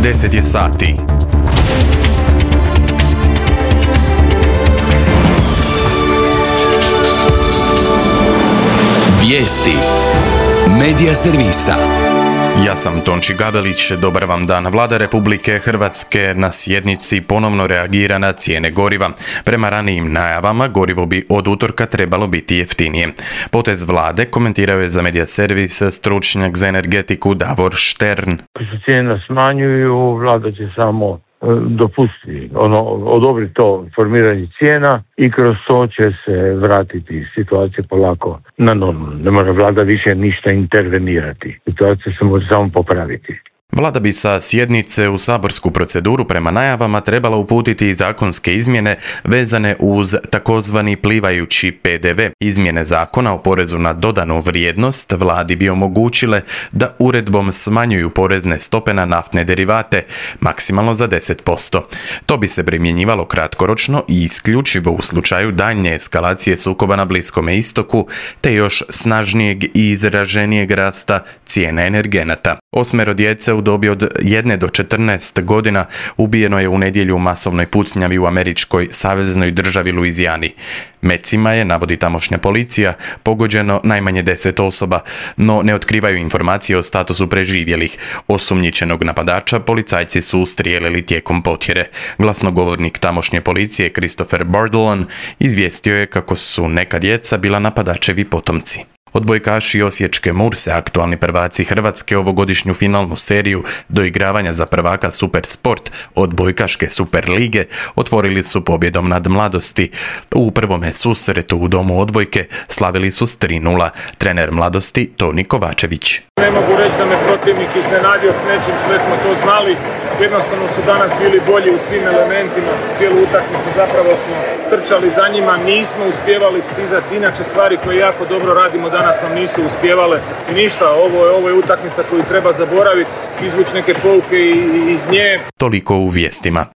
10 je sati. Vijesti Medija servisa. Ja sam Tonči Gabelić, dobar vam dan. Vlada Republike Hrvatske na sjednici ponovno reagira na cijene goriva. Prema ranijim najavama, gorivo bi od utorka trebalo biti jeftinije. Potez vlade komentirao je za Medija servis stručnjak za energetiku Davor Štern. Ako se cijene smanjuju, vlada će samo dopustiti, odobriti to formiranje cijena i kroz to će se vratiti situacija polako na normalno. Ne mora vlada više ništa intervenirati. Situacija se može samo popraviti. Vlada bi sa sjednice u saborsku proceduru prema najavama trebala uputiti zakonske izmjene vezane uz takozvani plivajući PDV. Izmjene zakona o porezu na dodanu vrijednost vladi bi omogućile da uredbom smanjuju porezne stope na naftne derivate maksimalno za 10%. To bi se primjenjivalo kratkoročno i isključivo u slučaju daljnje eskalacije sukoba na Bliskom istoku te još snažnijeg i izraženijeg rasta cijena energenata. 8 djece u dobi od 1 do 14 godina ubijeno je u nedjelju u masovnoj pucnjavi u američkoj saveznoj državi Luizijani. Mecima je, navodi tamošnja policija, pogođeno najmanje 10 osoba, no ne otkrivaju informacije o statusu preživjelih. Osumnjičenog napadača policajci su ustrijelili tijekom potjere. Glasnogovornik tamošnje policije Christopher Bordelon izvijestio je kako su neka djeca bila napadačevi potomci. Odbojkaši osječke Murse, aktualni prvaci Hrvatske, ovogodišnju finalnu seriju doigravanja za prvaka Super Sport odbojkaške Super lige otvorili su pobjedom nad Mladosti. U prvome susretu u domu odbojke slavili su s 3:0. Trener Mladosti Toni Kovačević. Ne mogu reći da me protivnik iznenadio s nečim, sve smo to znali. Jednostavno su danas bili bolji u svim elementima. Cijelu utakmicu zapravo smo trčali za njima, nismo uspjevali stizati. Inače stvari koje jako dobro radimo danas nam nisu uspjevale. I ništa, ovo je utakmica koju treba zaboraviti, izvući neke pouke iz nje. Toliko u vijestima.